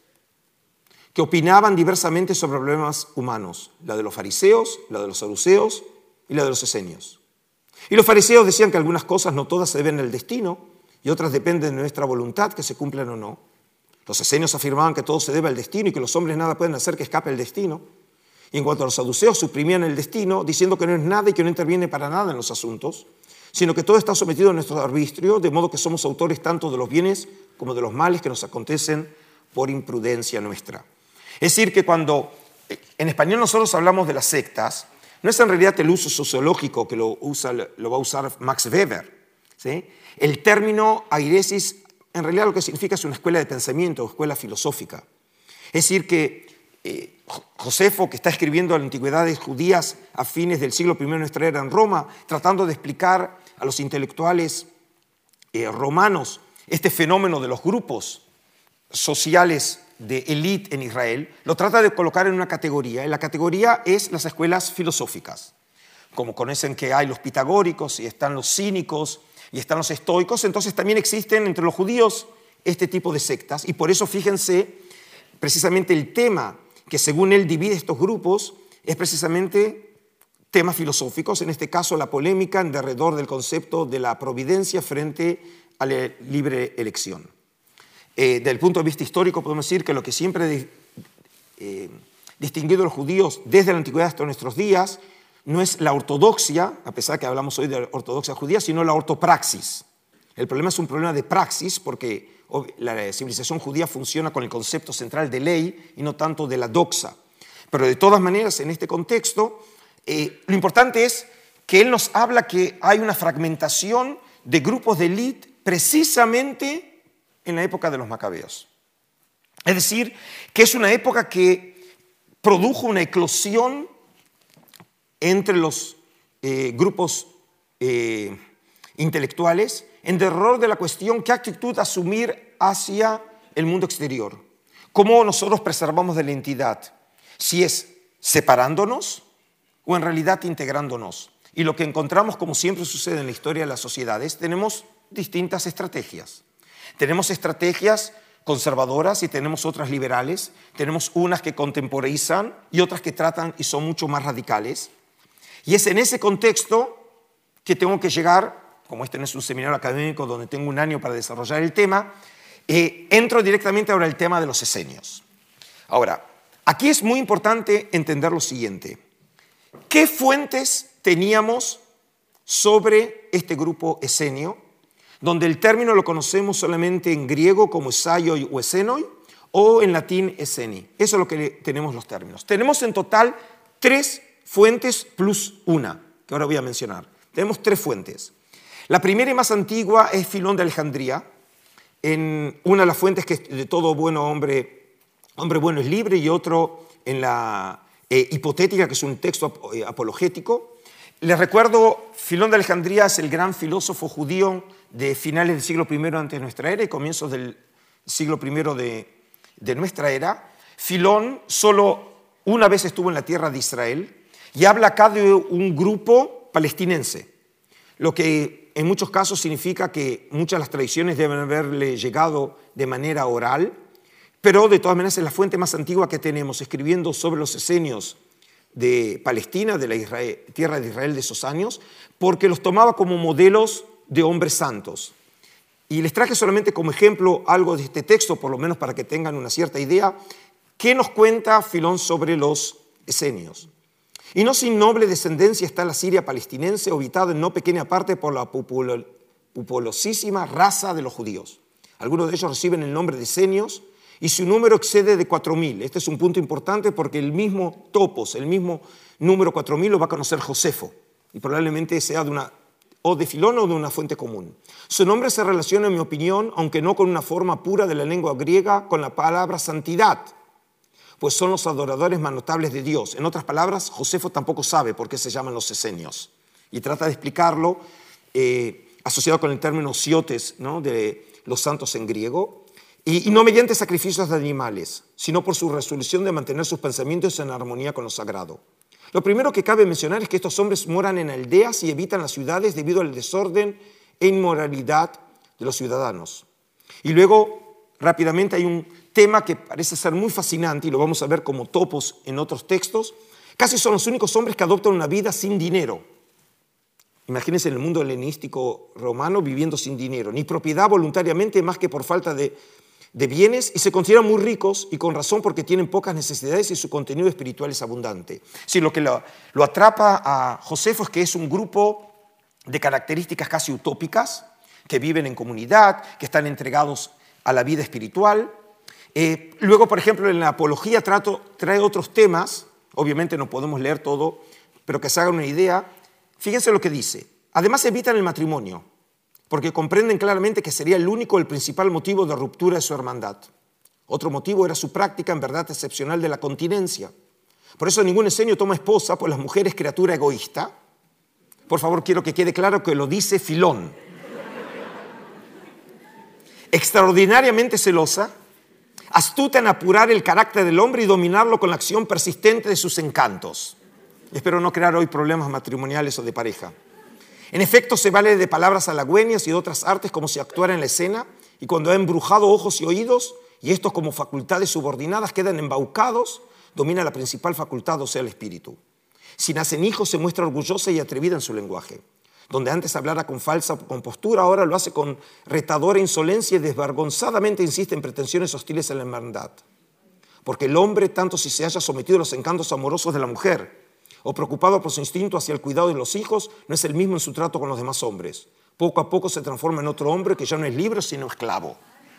B: que opinaban diversamente sobre problemas humanos, la de los fariseos, la de los saduceos y la de los esenios. Y los fariseos decían que algunas cosas no todas se deben al destino y otras dependen de nuestra voluntad, que se cumplan o no. Los esenios afirmaban que todo se debe al destino y que los hombres nada pueden hacer que escape el destino. Y en cuanto a los saduceos, suprimían el destino, diciendo que no es nada y que no interviene para nada en los asuntos, sino que todo está sometido a nuestro arbitrio, de modo que somos autores tanto de los bienes como de los males que nos acontecen por imprudencia nuestra. Es decir, que cuando en español nosotros hablamos de las sectas, no es en realidad el uso sociológico que lo, usa, lo va a usar Max Weber, ¿sí? El término airesis en realidad lo que significa es una escuela de pensamiento, escuela filosófica. Es decir, que eh, Josefo, que está escribiendo las antigüedades judías a fines del siglo primero de nuestra era en Roma, tratando de explicar a los intelectuales eh, romanos este fenómeno de los grupos sociales de élite en Israel, lo trata de colocar en una categoría, y la categoría es las escuelas filosóficas. Como conocen que hay los pitagóricos y están los cínicos y están los estoicos, entonces también existen entre los judíos este tipo de sectas, y por eso fíjense, precisamente el tema que según él divide estos grupos es precisamente temas filosóficos, en este caso la polémica en derredor del concepto de la providencia frente a la libre elección. Eh, desde el punto de vista histórico podemos decir que lo que siempre ha eh, distinguido a los judíos desde la antigüedad hasta nuestros días no es la ortodoxia, a pesar que hablamos hoy de la ortodoxia judía, sino la ortopraxis. El problema es un problema de praxis porque la civilización judía funciona con el concepto central de ley y no tanto de la doxa. Pero de todas maneras, en este contexto, eh, lo importante es que él nos habla que hay una fragmentación de grupos de élite precisamente en la época de los macabeos. Es decir, que es una época que produjo una eclosión entre los eh, grupos eh, intelectuales en derredor de la cuestión qué actitud asumir hacia el mundo exterior. ¿Cómo nosotros preservamos de la identidad? Si es separándonos o en realidad integrándonos. Y lo que encontramos, como siempre sucede en la historia de las sociedades, tenemos distintas estrategias. Tenemos estrategias conservadoras y tenemos otras liberales. Tenemos unas que contemporizan y otras que tratan y son mucho más radicales. Y es en ese contexto que tengo que llegar, como este no es un seminario académico donde tengo un año para desarrollar el tema, eh, entro directamente ahora al tema de los esenios. Ahora, aquí es muy importante entender lo siguiente. ¿Qué fuentes teníamos sobre este grupo esenio, donde el término lo conocemos solamente en griego como esaioi o esenoi, o en latín eseni? Eso es lo que tenemos los términos. Tenemos en total tres fuentes plus una, que ahora voy a mencionar. Tenemos tres fuentes. La primera y más antigua es Filón de Alejandría, en una de las fuentes que de todo bueno hombre, hombre bueno es libre, y otro en la eh, hipotética, que es un texto ap eh, apologético. Les recuerdo, Filón de Alejandría es el gran filósofo judío de finales del siglo primero antes de nuestra era y comienzos del siglo primero de, de nuestra era. Filón solo una vez estuvo en la tierra de Israel y habla acá de un grupo palestinense, lo que en muchos casos significa que muchas de las tradiciones deben haberle llegado de manera oral, pero de todas maneras es la fuente más antigua que tenemos, escribiendo sobre los esenios de Palestina, de la Israel, tierra de Israel de esos años, porque los tomaba como modelos de hombres santos. Y les traje solamente como ejemplo algo de este texto, por lo menos para que tengan una cierta idea, ¿qué nos cuenta Filón sobre los esenios? Y no sin noble descendencia está la Siria palestinense, habitada en no pequeña parte por la populosísima raza de los judíos. Algunos de ellos reciben el nombre de esenios y su número excede de cuatro mil. Este es un punto importante porque el mismo topos, el mismo número cuatro mil lo va a conocer Josefo, y probablemente sea de una, o de Filón o de una fuente común. Su nombre se relaciona, en mi opinión, aunque no con una forma pura de la lengua griega, con la palabra santidad, pues son los adoradores más notables de Dios. En otras palabras, Josefo tampoco sabe por qué se llaman los esenios, y trata de explicarlo eh, asociado con el término siotes, ¿no?, de los santos en griego, y, y no mediante sacrificios de animales, sino por su resolución de mantener sus pensamientos en armonía con lo sagrado. Lo primero que cabe mencionar es que estos hombres moran en aldeas y evitan las ciudades debido al desorden e inmoralidad de los ciudadanos. Y luego, rápidamente, hay un tema que parece ser muy fascinante, y lo vamos a ver como topos en otros textos. Casi son los únicos hombres que adoptan una vida sin dinero. Imagínense en el mundo helenístico romano viviendo sin dinero, ni propiedad voluntariamente más que por falta de, de bienes, y se consideran muy ricos, y con razón, porque tienen pocas necesidades y su contenido espiritual es abundante. Sí, lo que lo, lo atrapa a Josefo es que es un grupo de características casi utópicas, que viven en comunidad, que están entregados a la vida espiritual. Eh, luego, por ejemplo, en la apología trato, trae otros temas, obviamente no podemos leer todo, pero que se hagan una idea. Fíjense lo que dice. Además evitan el matrimonio, porque comprenden claramente que sería el único, el principal motivo de ruptura de su hermandad. Otro motivo era su práctica, en verdad excepcional, de la continencia. Por eso ningún esenio toma esposa, pues la mujer es criatura egoísta. Por favor, quiero que quede claro que lo dice Filón. Extraordinariamente celosa, astuta en apurar el carácter del hombre y dominarlo con la acción persistente de sus encantos. Espero no crear hoy problemas matrimoniales o de pareja. En efecto, se vale de palabras halagüeñas y de otras artes como si actuara en la escena, y cuando ha embrujado ojos y oídos, y estos como facultades subordinadas quedan embaucados, domina la principal facultad, o sea, el espíritu. Si nacen hijos, se muestra orgullosa y atrevida en su lenguaje. Donde antes hablara con falsa compostura, ahora lo hace con retadora insolencia y desvergonzadamente insiste en pretensiones hostiles a la hermandad. Porque el hombre, tanto si se haya sometido a los encantos amorosos de la mujer o preocupado por su instinto hacia el cuidado de los hijos, no es el mismo en su trato con los demás hombres. Poco a poco se transforma en otro hombre que ya no es libre, sino esclavo.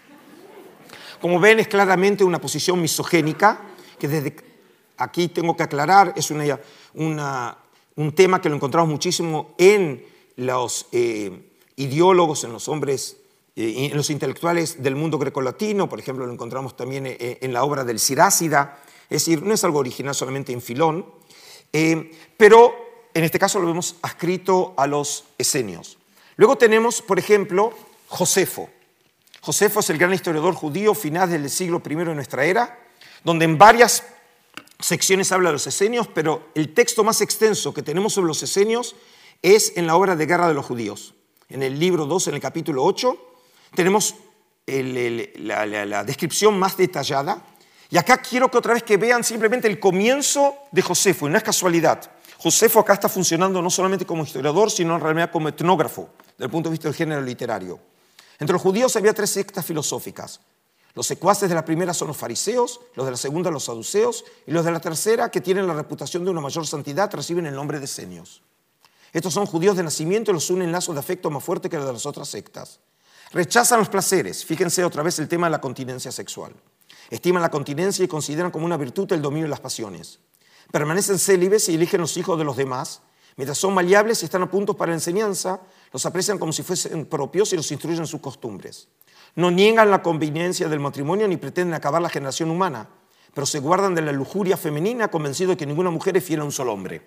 B: Como ven, es claramente una posición misogénica, que desde aquí tengo que aclarar, es una, una, un tema que lo encontramos muchísimo en los eh, ideólogos, en los hombres, eh, en los intelectuales del mundo grecolatino. Por ejemplo, lo encontramos también eh, en la obra del Sirácida. Es decir, no es algo original solamente en Filón, eh, pero en este caso lo vemos adscrito a los esenios. Luego tenemos, por ejemplo, Josefo. Josefo es el gran historiador judío final del siglo primero de nuestra era, donde en varias secciones habla de los esenios, pero el texto más extenso que tenemos sobre los esenios es en la obra de Guerra de los Judíos. En el libro dos, en el capítulo ocho, tenemos el, el, la, la, la descripción más detallada. Y acá quiero que otra vez que vean simplemente el comienzo de Josefo, y no es casualidad. Josefo acá está funcionando no solamente como historiador, sino en realidad como etnógrafo, desde el punto de vista del género literario. Entre los judíos había tres sectas filosóficas. Los secuaces de la primera son los fariseos, los de la segunda los saduceos, y los de la tercera, que tienen la reputación de una mayor santidad, reciben el nombre de esenios. Estos son judíos de nacimiento y los unen lazos de afecto más fuerte que los de las otras sectas. Rechazan los placeres, fíjense otra vez el tema de la continencia sexual. Estiman la continencia y consideran como una virtud el dominio de las pasiones. Permanecen célibes y eligen los hijos de los demás. Mientras son maleables y están a punto para la enseñanza, los aprecian como si fuesen propios y los instruyen en sus costumbres. No niegan la conveniencia del matrimonio ni pretenden acabar la generación humana, pero se guardan de la lujuria femenina convencidos de que ninguna mujer es fiel a un solo hombre.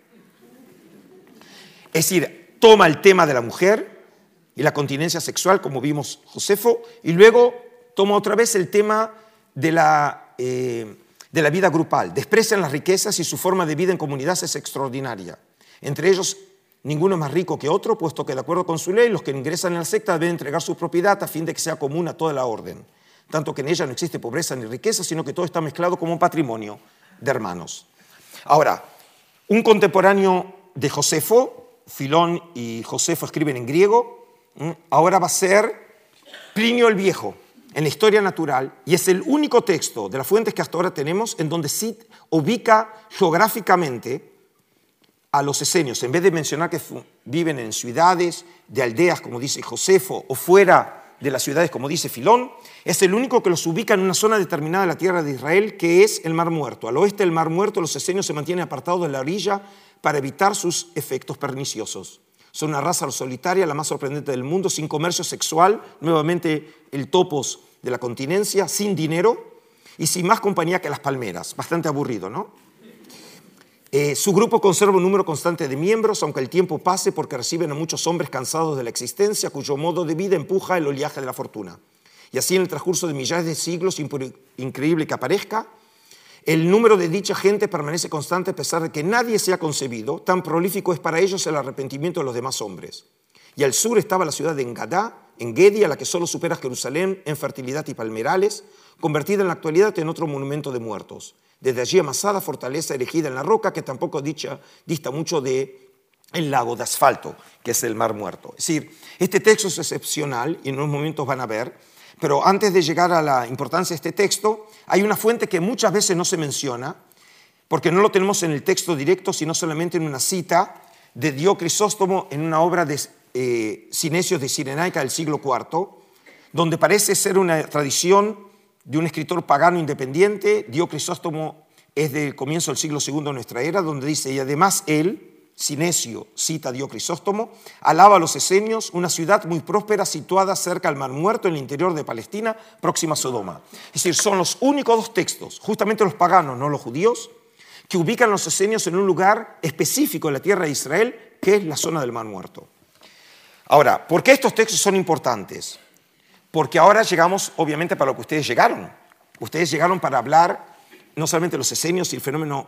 B: Es decir, toma el tema de la mujer y la continencia sexual, como vimos Josefo, y luego toma otra vez el tema de la, eh, de la vida grupal. Desprecian las riquezas y su forma de vida en comunidad es extraordinaria. Entre ellos Ninguno es más rico que otro, puesto que de acuerdo con su ley, los que ingresan en la secta deben entregar su propiedad a fin de que sea común a toda la orden. Tanto que en ella no existe pobreza ni riqueza, sino que todo está mezclado como un patrimonio de hermanos. Ahora, un contemporáneo de Josefo, Filón y Josefo escriben en griego, ahora va a ser Plinio el Viejo, en la historia natural, y es el único texto de las fuentes que hasta ahora tenemos en donde sí ubica geográficamente a los esenios. En vez de mencionar que viven en ciudades, de aldeas, como dice Josefo, o fuera de las ciudades, como dice Filón, es el único que los ubica en una zona determinada de la tierra de Israel, que es el Mar Muerto. Al oeste del Mar Muerto, los esenios se mantienen apartados de la orilla para evitar sus efectos perniciosos. Son una raza solitaria, la más sorprendente del mundo, sin comercio sexual, nuevamente el topos de la continencia, sin dinero y sin más compañía que las palmeras. Bastante aburrido, ¿no? Eh, su grupo conserva un número constante de miembros, aunque el tiempo pase, porque reciben a muchos hombres cansados de la existencia, cuyo modo de vida empuja el oleaje de la fortuna. Y así, en el transcurso de millares de siglos, increíble que aparezca, el número de dicha gente permanece constante a pesar de que nadie se ha concebido. Tan prolífico es para ellos el arrepentimiento de los demás hombres. Y al sur estaba la ciudad de Engadá, Engedi, a la que solo supera Jerusalén en fertilidad y palmerales, convertida en la actualidad en otro monumento de muertos. Desde allí amasada, fortaleza erigida en la roca, que tampoco dicha, dista mucho del lago de asfalto, que es el Mar Muerto. Es decir, este texto es excepcional y en unos momentos van a ver. Pero antes de llegar a la importancia de este texto, hay una fuente que muchas veces no se menciona, porque no lo tenemos en el texto directo, sino solamente en una cita de Dio Crisóstomo en una obra de eh, Cinesios de Cirenaica del siglo cuarto, donde parece ser una tradición de un escritor pagano independiente. Dio Crisóstomo es del comienzo del siglo segundo de nuestra era, donde dice, y además él, Cinesio, cita a Dio Crisóstomo, alaba a los esenios, una ciudad muy próspera situada cerca al Mar Muerto, en el interior de Palestina, próxima a Sodoma. Es decir, son los únicos dos textos, justamente los paganos, no los judíos, que ubican a los esenios en un lugar específico en la tierra de Israel, que es la zona del Mar Muerto. Ahora, ¿por qué estos textos son importantes? Porque ahora llegamos, obviamente, para lo que ustedes llegaron. Ustedes llegaron para hablar no solamente de los esenios y el fenómeno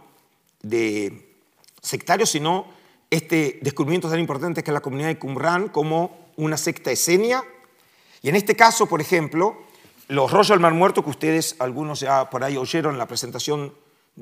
B: de sectarios, sino este descubrimiento tan importante que es la comunidad de Qumran como una secta esenia. Y en este caso, por ejemplo, los rollos del Mar Muerto, que ustedes, algunos ya por ahí oyeron en la presentación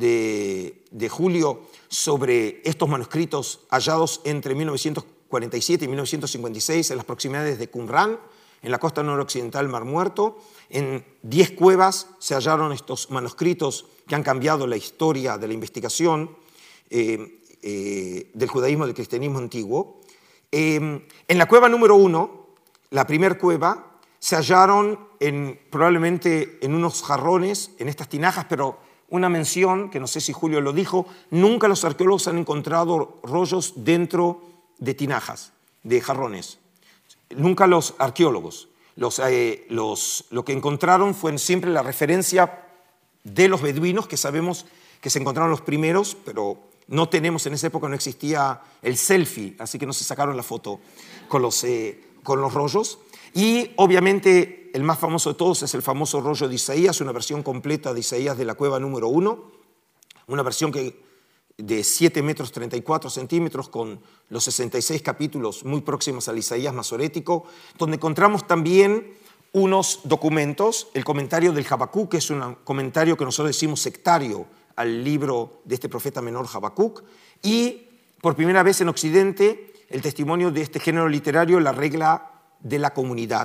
B: de, de Julio sobre estos manuscritos hallados entre mil novecientos cuarenta y siete y mil novecientos cincuenta y seis en las proximidades de Qumran, en la costa noroccidental del Mar Muerto. En diez cuevas se hallaron estos manuscritos que han cambiado la historia de la investigación eh, eh, del judaísmo y del cristianismo antiguo. Eh, en la cueva número uno, la primera cueva, se hallaron en, probablemente en unos jarrones, en estas tinajas, pero una mención, que no sé si Julio lo dijo, nunca los arqueólogos han encontrado rollos dentro de tinajas, de jarrones. Nunca los arqueólogos. Los, eh, los, lo que encontraron fue siempre la referencia de los beduinos, que sabemos que se encontraron los primeros, pero no tenemos, en esa época no existía el selfie, así que no se sacaron la foto con los, eh, con los rollos. Y obviamente el más famoso de todos es el famoso rollo de Isaías, una versión completa de Isaías de la cueva número uno, una versión que, de siete metros treinta y cuatro centímetros con los sesenta y seis capítulos muy próximos al Isaías masorético, donde encontramos también unos documentos, el comentario del Habacuc, que es un comentario que nosotros decimos sectario al libro de este profeta menor Habacuc, y por primera vez en Occidente el testimonio de este género literario, la regla de la comunidad,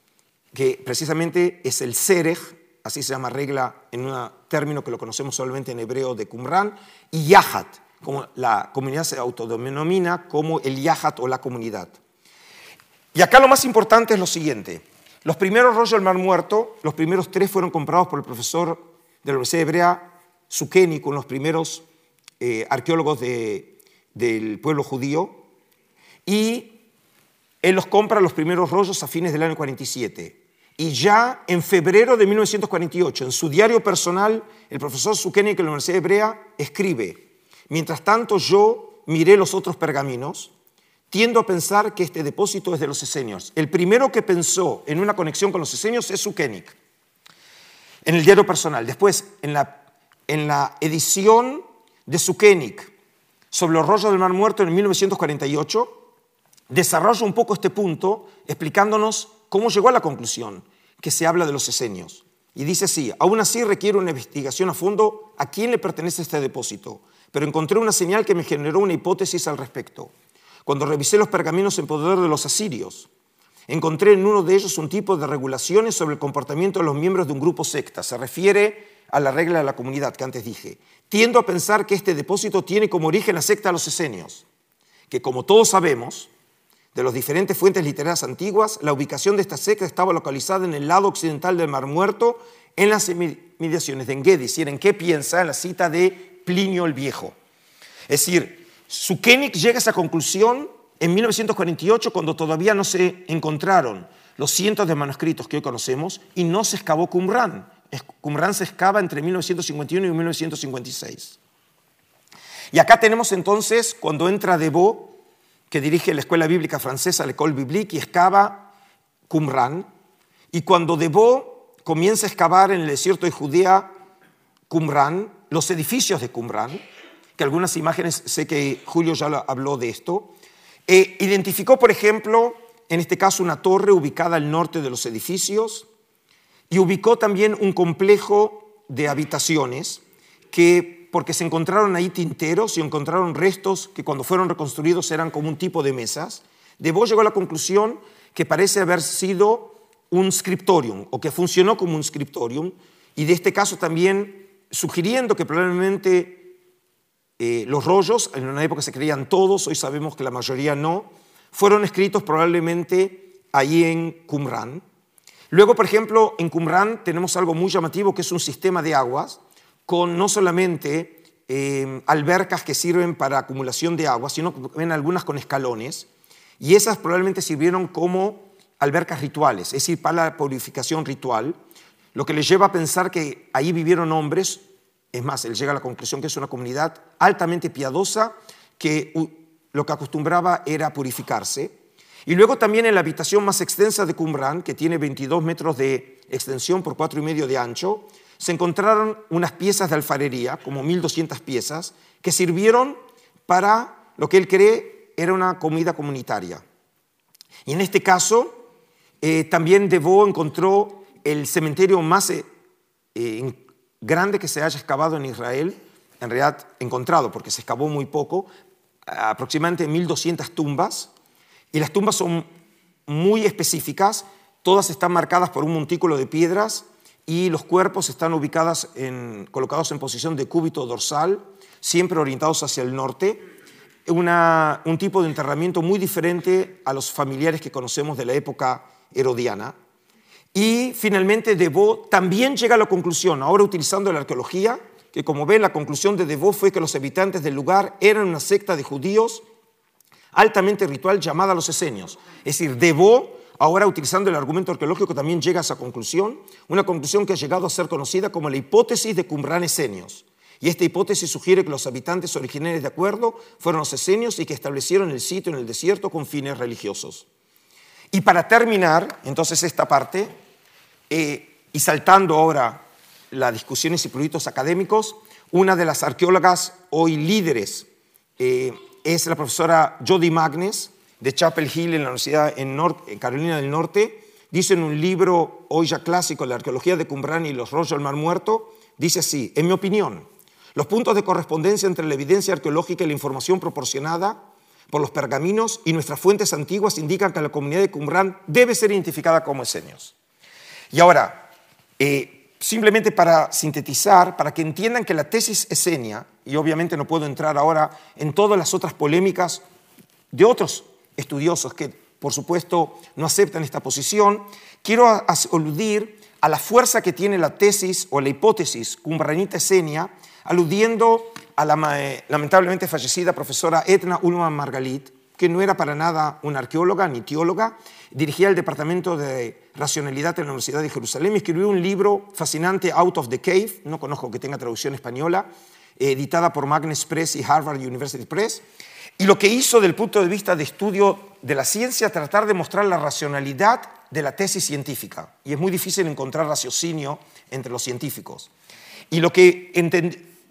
B: que precisamente es el Serej, así se llama regla en un término que lo conocemos solamente en hebreo de Qumran, y Yahat, como la comunidad se autodenomina como el Yahat o la comunidad. Y acá lo más importante es lo siguiente. Los primeros rollos del Mar Muerto, los primeros tres fueron comprados por el profesor de la Universidad Hebrea, Zuccheni, con los primeros eh, arqueólogos de, del pueblo judío, y él los compra los primeros rollos a fines del año cuarenta y siete. Y ya en febrero de mil novecientos cuarenta y ocho, en su diario personal, el profesor Zuccheni, que en la Universidad Hebrea, escribe: mientras tanto yo miré los otros pergaminos, tiendo a pensar que este depósito es de los esenios. El primero que pensó en una conexión con los esenios es Zuccheni, en el diario personal. Después, en la, en la edición de Zuccheni sobre los rollos del Mar Muerto en mil novecientos cuarenta y ocho, desarrolla un poco este punto explicándonos cómo llegó a la conclusión que se habla de los esenios. Y dice así: aún así requiere una investigación a fondo a quién le pertenece este depósito, pero encontré una señal que me generó una hipótesis al respecto. Cuando revisé los pergaminos en poder de los asirios, encontré en uno de ellos un tipo de regulaciones sobre el comportamiento de los miembros de un grupo secta. Se refiere a la regla de la comunidad que antes dije. Tiendo a pensar que este depósito tiene como origen la secta de los esenios, que como todos sabemos, de las diferentes fuentes literarias antiguas, la ubicación de esta secta estaba localizada en el lado occidental del Mar Muerto, en las inmediaciones de Engedi. Es decir, ¿en qué piensa? En la cita de Plinio el Viejo. Es decir, Sukenik llega a esa conclusión en mil novecientos cuarenta y ocho, cuando todavía no se encontraron los cientos de manuscritos que hoy conocemos y no se excavó Qumran. Qumran se excava entre mil novecientos cincuenta y uno y mil novecientos cincuenta y seis. Y acá tenemos entonces cuando entra Deveau, que dirige la escuela bíblica francesa, l'École Biblique, y excava Qumran. Y cuando Deveau comienza a excavar en el desierto de Judea Qumran, los edificios de Qumran, que algunas imágenes, sé que Julio ya habló de esto, eh, identificó, por ejemplo, en este caso una torre ubicada al norte de los edificios, y ubicó también un complejo de habitaciones que, porque se encontraron ahí tinteros y encontraron restos que cuando fueron reconstruidos eran como un tipo de mesas, Deveau llegó a la conclusión que parece haber sido un scriptorium o que funcionó como un scriptorium, y de este caso también sugiriendo que probablemente eh, los rollos, en una época se creían todos, hoy sabemos que la mayoría no, fueron escritos probablemente ahí en Qumran. Luego, por ejemplo, en Qumran tenemos algo muy llamativo que es un sistema de aguas con no solamente eh, albercas que sirven para acumulación de agua, sino que ven algunas con escalones, y esas probablemente sirvieron como albercas rituales, es decir, para la purificación ritual, lo que le lleva a pensar que ahí vivieron hombres. Es más, él llega a la conclusión que es una comunidad altamente piadosa que lo que acostumbraba era purificarse. Y luego también en la habitación más extensa de Qumran, que tiene veintidós metros de extensión por cuatro y medio de ancho, se encontraron unas piezas de alfarería, como mil doscientas piezas, que sirvieron para lo que él cree era una comida comunitaria. Y en este caso, eh, también Deveau encontró el cementerio más eh, eh, grande que se haya excavado en Israel, en realidad encontrado, porque se excavó muy poco, aproximadamente mil doscientas tumbas, y las tumbas son muy específicas, todas están marcadas por un montículo de piedras y los cuerpos están ubicados en, colocados en posición de cúbito dorsal, siempre orientados hacia el norte, una, un tipo de enterramiento muy diferente a los familiares que conocemos de la época herodiana. Y finalmente Deveau también llega a la conclusión, ahora utilizando la arqueología, que como ven la conclusión de Deveau fue que los habitantes del lugar eran una secta de judíos altamente ritual llamada los esenios. Es decir, Deveau, ahora utilizando el argumento arqueológico, también llega a esa conclusión, una conclusión que ha llegado a ser conocida como la hipótesis de Qumran esenios. Y esta hipótesis sugiere que los habitantes originarios de acuerdo fueron los esenios y que establecieron el sitio en el desierto con fines religiosos. Y para terminar, entonces, esta parte, eh, y saltando ahora las discusiones y proyectos académicos, una de las arqueólogas hoy líderes eh, es la profesora Jody Magnes, de Chapel Hill en la Universidad en, North, en Carolina del Norte. Dice en un libro hoy ya clásico, La arqueología de Qumran y los rollos del Mar Muerto, dice así: en mi opinión, los puntos de correspondencia entre la evidencia arqueológica y la información proporcionada por los pergaminos y nuestras fuentes antiguas indican que la comunidad de Qumran debe ser identificada como esenios. Y ahora, eh, simplemente para sintetizar, para que entiendan que la tesis esenia, y obviamente no puedo entrar ahora en todas las otras polémicas de otros estudiosos que, por supuesto, no aceptan esta posición, quiero aludir a la fuerza que tiene la tesis o la hipótesis qumranita esenia, aludiendo a la eh, lamentablemente fallecida profesora Edna Ullmann Margalit, que no era para nada una arqueóloga ni teóloga, dirigía el departamento de racionalidad de la Universidad de Jerusalén y escribió un libro fascinante, Out of the Cave, no conozco que tenga traducción española, eh, editada por Magnes Press y Harvard University Press, y lo que hizo desde el punto de vista de estudio de la ciencia, tratar de mostrar la racionalidad de la tesis científica, y es muy difícil encontrar raciocinio entre los científicos. Y lo que entendí,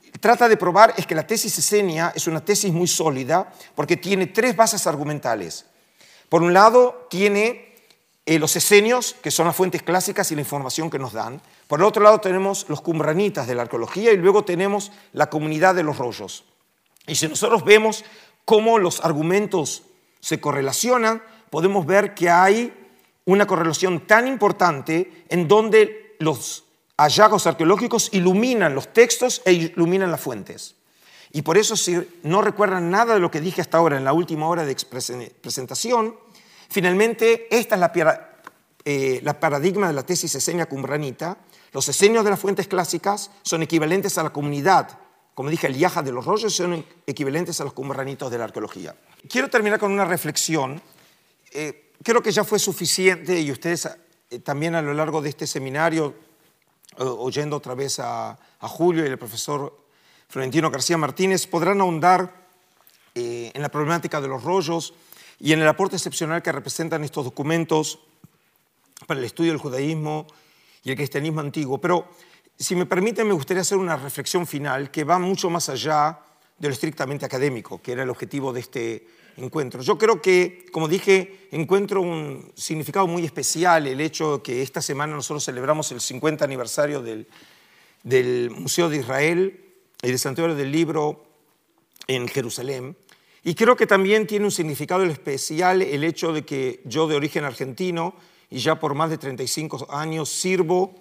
B: trata de probar es que la tesis esenia es una tesis muy sólida porque tiene tres bases argumentales. Por un lado, tiene eh, los esenios, que son las fuentes clásicas y la información que nos dan. Por el otro lado, tenemos los qumranitas de la arqueología y luego tenemos la comunidad de los rollos. Y si nosotros vemos cómo los argumentos se correlacionan, podemos ver que hay una correlación tan importante en donde los hallazgos arqueológicos iluminan los textos e iluminan las fuentes. Y por eso, si no recuerdan nada de lo que dije hasta ahora en la última hora de presentación, finalmente esta es la, eh, la paradigma de la tesis esenia qumranita. Los esenios de las fuentes clásicas son equivalentes a la comunidad, como dije, el yaja de los rollos son equivalentes a los qumranitos de la arqueología. Quiero terminar con una reflexión. Eh, creo que ya fue suficiente y ustedes eh, también a lo largo de este seminario, eh, oyendo otra vez a, a Julio y al profesor Florentino García Martínez, podrán ahondar eh, en la problemática de los rollos y en el aporte excepcional que representan estos documentos para el estudio del judaísmo y el cristianismo antiguo. Pero, si me permiten, me gustaría hacer una reflexión final que va mucho más allá de lo estrictamente académico, que era el objetivo de este encuentro. Yo creo que, como dije, encuentro un significado muy especial el hecho de que esta semana nosotros celebramos el cincuenta aniversario del, del Museo de Israel y del Santuario del Libro en Jerusalén. Y creo que también tiene un significado especial el hecho de que yo, de origen argentino, y ya por más de treinta y cinco años sirvo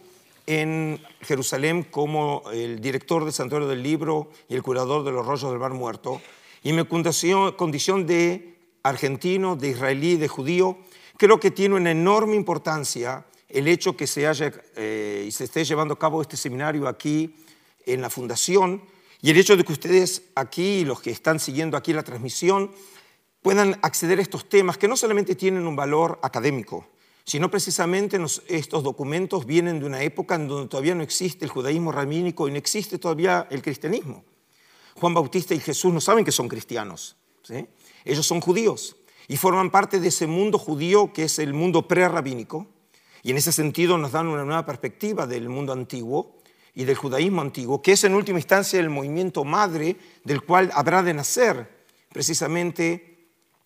B: en Jerusalén como el director del Santuario del Libro y el curador de los rollos del Mar Muerto. Y mi condición, condición de argentino, de israelí, de judío, creo que tiene una enorme importancia el hecho que se haya eh, y se esté llevando a cabo este seminario aquí en la Fundación, y el hecho de que ustedes aquí, los que están siguiendo aquí la transmisión, puedan acceder a estos temas que no solamente tienen un valor académico, sino precisamente nos, estos documentos vienen de una época en donde todavía no existe el judaísmo rabínico y no existe todavía el cristianismo. Juan Bautista y Jesús no saben que son cristianos, ¿sí? Ellos son judíos y forman parte de ese mundo judío que es el mundo prerrabínico, y en ese sentido nos dan una nueva perspectiva del mundo antiguo y del judaísmo antiguo, que es en última instancia el movimiento madre del cual habrá de nacer precisamente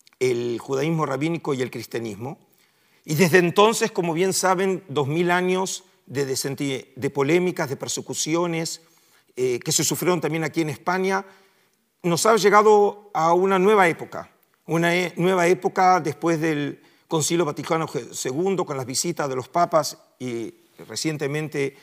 B: el judaísmo rabínico y el cristianismo. Y desde entonces, como bien saben, dos mil años de, de, de polémicas, de persecuciones, eh, que se sufrieron también aquí en España, nos ha llegado a una nueva época, una e nueva época después del Concilio Vaticano segundo, con las visitas de los papas y recientemente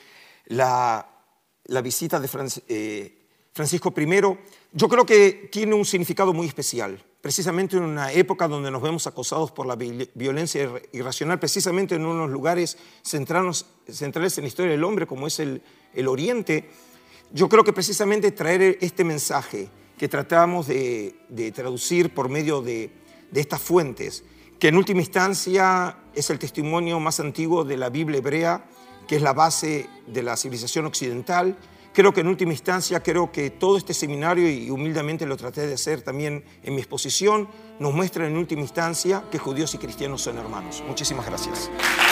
B: la, la visita de Francisco, eh, Francisco primero. Yo creo que tiene un significado muy especial, precisamente en una época donde nos vemos acosados por la violencia irracional, precisamente en unos lugares centrales, centrales en la historia del hombre, como es el, el Oriente. Yo creo que precisamente traer este mensaje que tratamos de, de traducir por medio de, de estas fuentes, que en última instancia es el testimonio más antiguo de la Biblia hebrea, que es la base de la civilización occidental. Creo que en última instancia, creo que todo este seminario, y humildemente lo traté de hacer también en mi exposición, nos muestra en última instancia que judíos y cristianos son hermanos. Muchísimas gracias.